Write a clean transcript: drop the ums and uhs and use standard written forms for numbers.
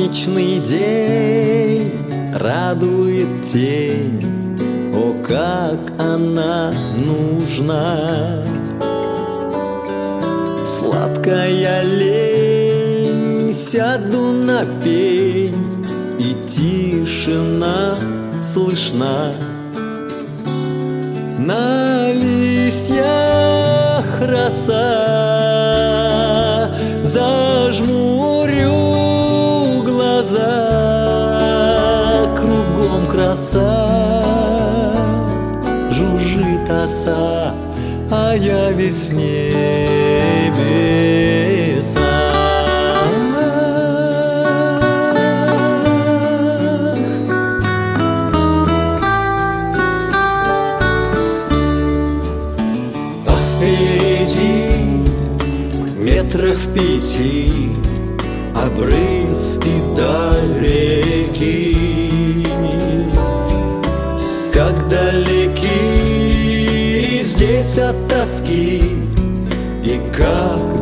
Солнечный день радует тень, о, как она нужна! Сладкая лень, сяду на пень, и тишина слышна. На листьях роса, зажмурю глаза, кругом краса, жужжит оса, а я весь в небесах. А впереди, метрах в 5, обрыв и даль реки. Как далеки здесь от тоски, и как